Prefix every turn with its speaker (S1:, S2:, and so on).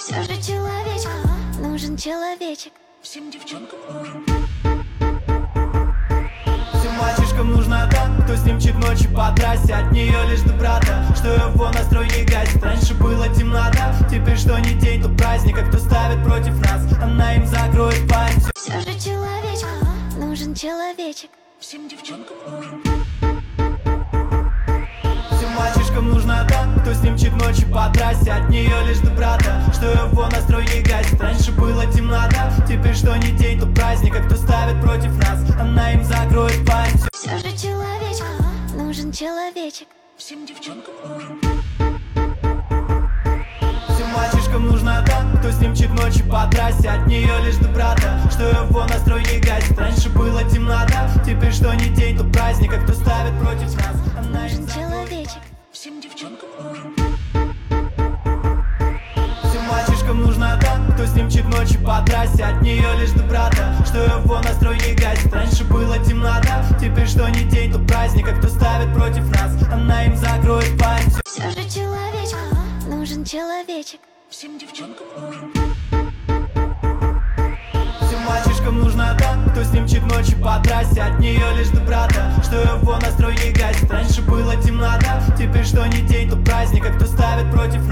S1: Все же человечку нужен человечек.
S2: Всем девчонкам нужен.
S3: Всем мальчишкам нужна та, кто с ним чит ночью по трассе. От нее лишь доброта, что его настрой не гасит. Раньше была темнота, теперь что не день, то праздник. А кто ставит против нас, она им закроет пасть.
S1: Все же человечку нужен человечек.
S2: Всем девчонкам нужен.
S3: Всем мальчишкам нужна та, кто с ним чит ночью по трассе. От нее лишь доброта, что его настрой не гасит. Раньше была темнота, теперь что не день, то праздник. А кто ставит против нас, она им закроет пасть.
S1: Все же человечку нужен человечек.
S2: Всем девчонкам нужен.
S3: Всем мальчишкам нужна та, кто с ним чит ночью по трассе. От нее лишь доброта, что его настрой не гасит. Раньше была темнота, теперь что не день, то праздник. А кто ставит против нас, она им
S1: Нужен человечек.
S2: Всем девчонкам нужен.
S3: Всем мальчишкам нужна та, кто с ним чит ночью по трассе. От нее лишь доброта, что его настрой не гасит. Раньше была темнота, теперь что не день, то праздник. А кто ставит против нас, она им закроет пасть.
S1: Все же человечку нужен человечек.
S2: Всем девчонкам нужен.
S3: Всем мальчишкам нужна та, кто с ним чит ночью по трассе. От нее лишь доброта, что его настрой не гасит. Раньше была темнота, теперь что не день, то праздник. А кто ставит против